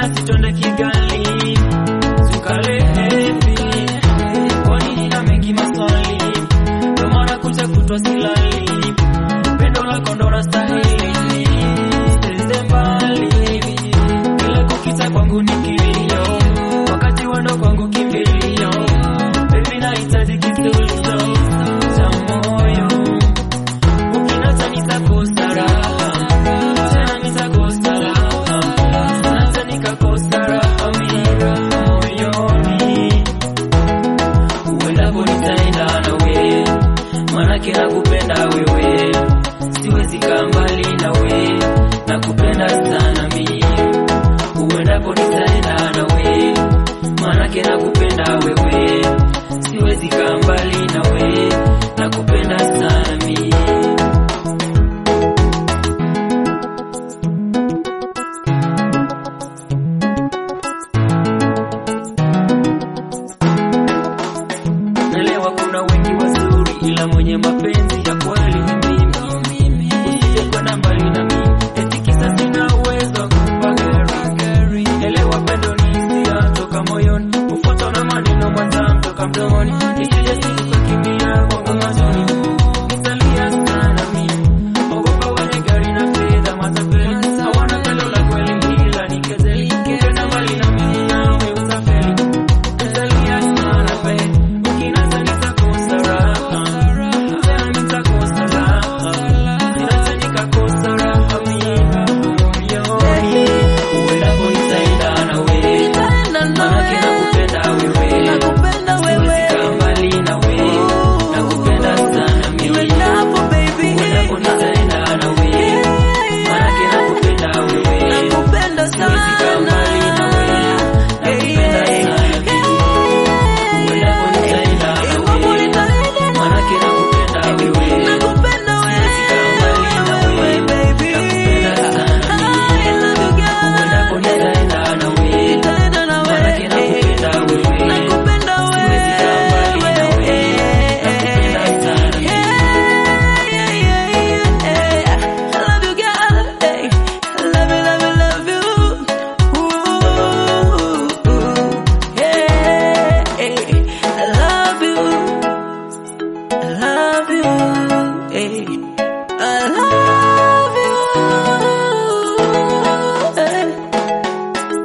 basi twende Kigali tukale hepi. Kwa nini na mengi maswali, ndio maana kuja kutwa silali. Pendo lako ndo nastahili, usiende mbali. Kila kukita kwangu ni kilio, wakati wendo kwangu kimbilio. Baby nahitaji kisuluhisho cha moyo, ukiniacha nitakosa raha, tena nitakosa raha, hata nikakosa raha moyoni. Uendapo nitaenda nawe, manake nakupenda wewe, siwezi kaa mbali nawe, nakupenda sana mimi. Uendapo nitaenda nawe, manake nakupenda wewe, siwezi kaa mbali nawe, nakupenda sana mimi. Naelewa kuna wengi wazuri, ila mwenye mapenzi ya kweli ni mimi. Usije kwenda mbali na mimi, eti kisa sina uwezo wa kukupa gari. Elewa pendo ni hisia toka moyoni, kufuatwa na maneno matamu toka mdomoni. Nisije siku kukimbia kwangu machoni, nitalia sana mimi. Ogopa wenye gari na fedha matapeli, hawana pendo la kweli ila ni kezeli. Ukienda mbali na mimi nawe utafeli, nitalia sana baby. Ukiniacha nitakosa raha, tena nitakosa raha, ninacha nikakosa raha moyoni. Uendapo nitaenda nawe, manake nakupenda wewe, siwezi kaa mbali nawe, nakupenda sana mimi. Uendapo nitaenda nawe, manake nakupenda wewe, siwezi kaa mbali nawe, nakupenda sana mimi. Uendapo nitaenda nawe, manake nakupenda wewe, siwezi kaa mbali nawe, nakupenda sana mimi. Uendapo nitaenda nawe, manake nakupenda wewe, siwezi kaa mbali nawe, nakupenda sana mimi. I love you.